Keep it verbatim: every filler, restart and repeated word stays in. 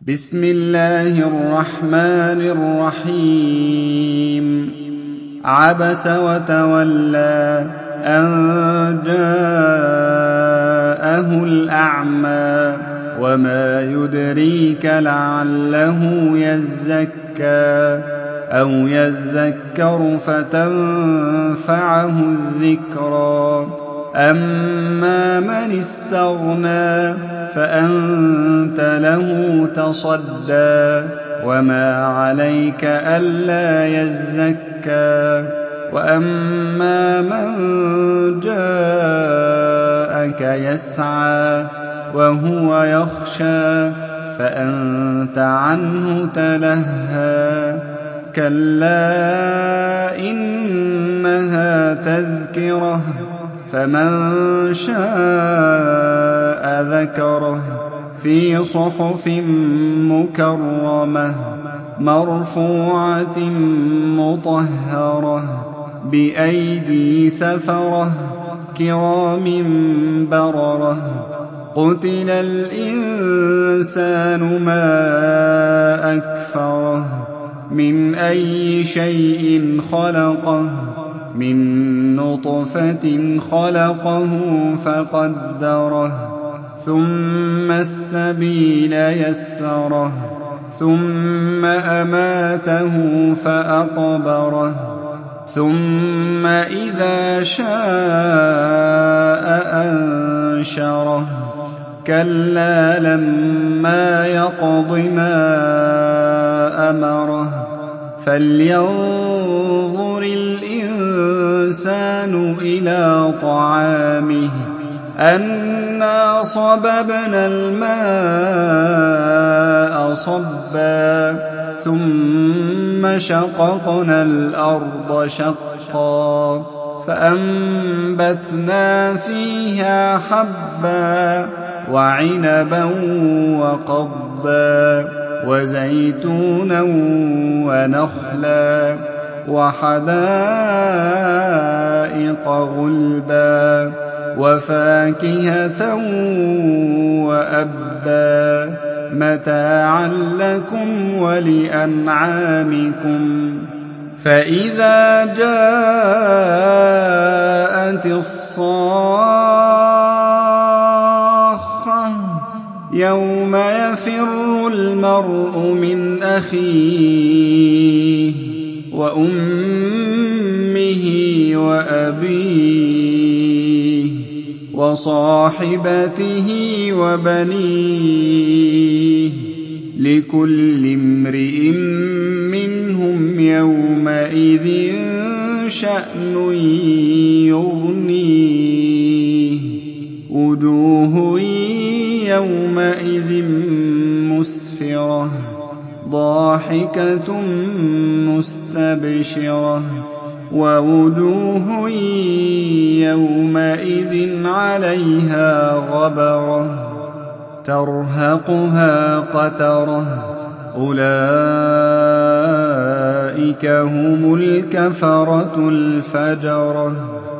بسم الله الرحمن الرحيم عبس وتولى أن جاءه الأعمى وما يدريك لعله يزكى أو يذكر فتنفعه الذكرى أما من استغنى فأنت له تصدى وما عليك ألا يزكى وأما من جاءك يسعى وهو يخشى فأنت عنه تلهى كلا إنها تذكرة فمن شاء ذكره في صحف مكرمة مرفوعة مطهرة بأيدي سفرة كرام بررة قتل الإنسان ما أكفره من أي شيء خلقه من نطفة خلقه فقدره ثم السبيل يسره ثم أماته فأقبره ثم إذا شاء أنشره كلا لما يقض ما أمره فلينظر الإنسان إلى طعامه أنا صببنا الماء صبا ثم شققنا الأرض شقا فأنبتنا فيها حبا وعنبا وقضبا وزيتونا ونخلا وحدائق غلبا وفاكهة وأبا متاعا لكم ولأنعامكم فإذا جاءت الصاخة يوم يفر المرء من أخيه وأمه وأبيه وصاحبته وبنيه لكل امرئ منهم يومئذ شأن يغنيه وجوه يومئذ مسفرة ضاحكة مستبشرة ووجوه يومئذ عليها غبرة ترهقها قترة أولئك هم الكفرة الفجرة